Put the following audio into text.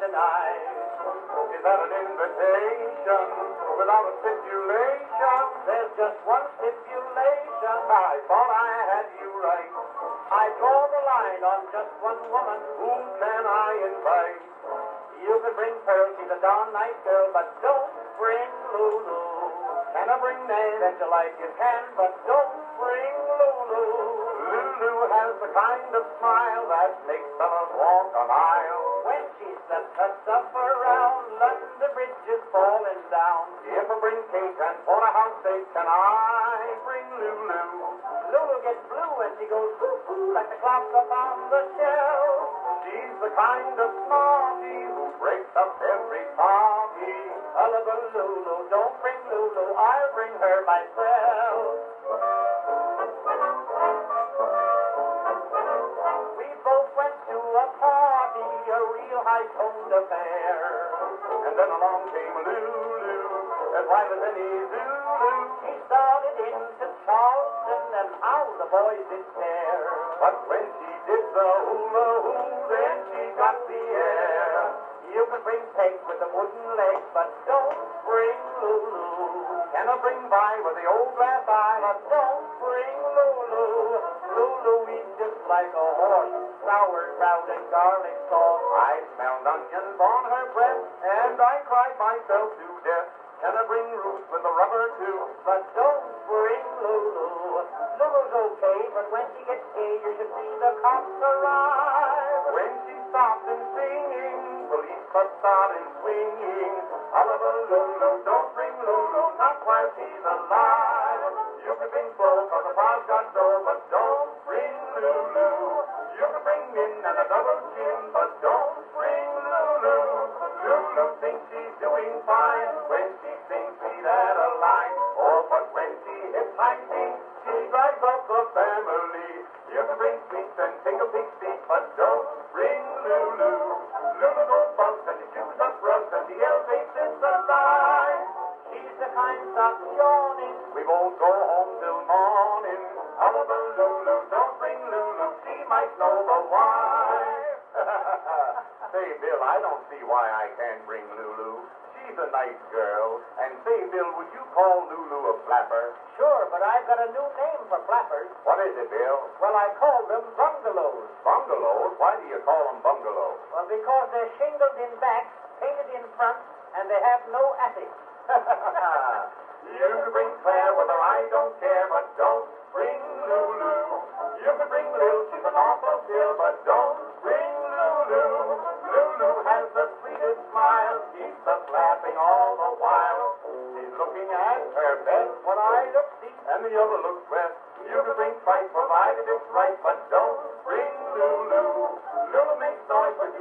tonight. Is that an invitation without a stipulation? There's just one stipulation. I thought I had you right. I draw the line on just one woman. Whom can I invite? You can bring Pearl, she's a darn nice girl, but don't bring Lulu. Can I bring Nan? Bet you like you can, but don't bring Lulu. Lulu has the kind of smile that makes fellas walk a mile. When she cuts up around, London Bridge is falling down. If I bring Kate and porterhouse-steak, can I bring Lulu? Lulu gets blue and she goes cuckoo like the clock up on the shelf. She's the kind of smarty who breaks up every party. Hullabaloo, don't bring Lulu, I'll bring her myself. We both went to a party, a real high-toned affair. And then along came Lulu, as white as any Zulu. She started into Charleston, and how the boys did stare. But when she did the hula-hoo, then she got the air. You can bring Peg with the wooden legs, but don't bring Lulu. Can I bring Vi with the old glass eye, but don't bring Lulu. Lulu eats just like a horse, sauerkraut and garlic sauce. I smelled onions on her breath, and I cried myself to death. Can I bring Ruth with the rubber too, but don't bring Lulu. Lulu's okay, but when she gets gay, you should see the cops arrive. When she stops and singing, police bust out and swinging. Hullabaloo, don't bring Lulu, not while she's alive. You can bring Flo, cause the bar's got dough, but don't bring Lulu. You can bring Min and a double chin, but don't bring Lulu. Lulu thinks she's doing fine when she sings sweet Adeline. Oh, but when she hits high sing, she drives up the family. You can bring sweets and take a big seat, but don't bring Lulu. Lulu goes bump and she chews up rust and she yells, "This is a lie." She's the kind stops yawning. We won't go home till morning. Hullabaloo, don't bring Lulu. She might know the why. Say, Bill, I don't see why I can't bring Lulu. She's a nice girl. And say, Bill, would you call Lulu a flapper? Sure, but I've got a new name for flappers. What is it, Bill? Well, I call them bungalows. Bungalows? Why do you call them bungalows? Well, because they're shingled in back, painted in front, and they have no attic. You can bring Claire, whether I don't care, but don't bring Lulu. You can bring Lil, she's an awful still, but don't bring Lulu. Lulu has the sweetest smile, keeps us laughing all the while. She's looking at her best when I look deep, and the other looks west. You can bring Tripe, provided it's right, but don't bring Lulu. Lulu makes noise when